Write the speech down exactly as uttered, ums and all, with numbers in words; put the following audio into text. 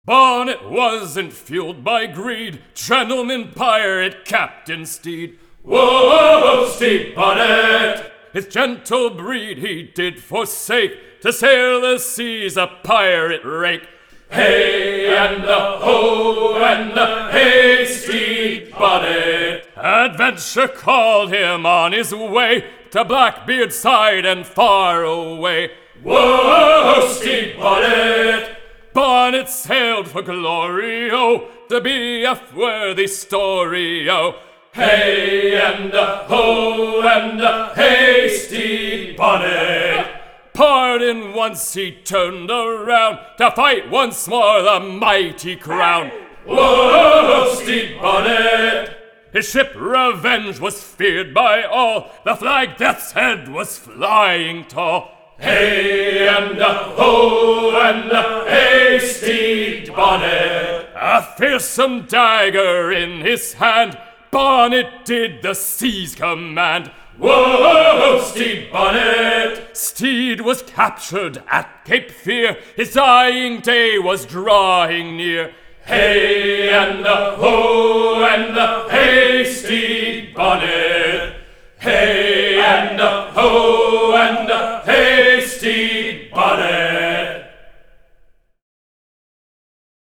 Bonnet wasn't fueled by greed, gentleman pirate Captain Steed. Whoa, Stede Bonnet! His gentle breed he did forsake, to sail the seas a pirate rake. Hey and a ho and a hey, Stede Bonnet! Adventure called him on his way, to Blackbeard's side and far away. Whoa, Stede Bonnet! Bonnet sailed for glory, oh, to be a worthy story, oh. Hey and a ho and a hey, Stede Bonnet! Pardon once he turned around to fight once more the mighty crown. Whoa, Stede Bonnet! His ship Revenge was feared by all, the flag Death's Head was flying tall. Hey and a ho and a hey, Stede Bonnet! A fearsome dagger in his hand, Bonnet did the seas command. Whoa, Stede Bonnet! Steed was captured at Cape Fear, his dying day was drawing near. Hey and a ho and a hey, Stede Bonnet! Hey and a ho and a hey,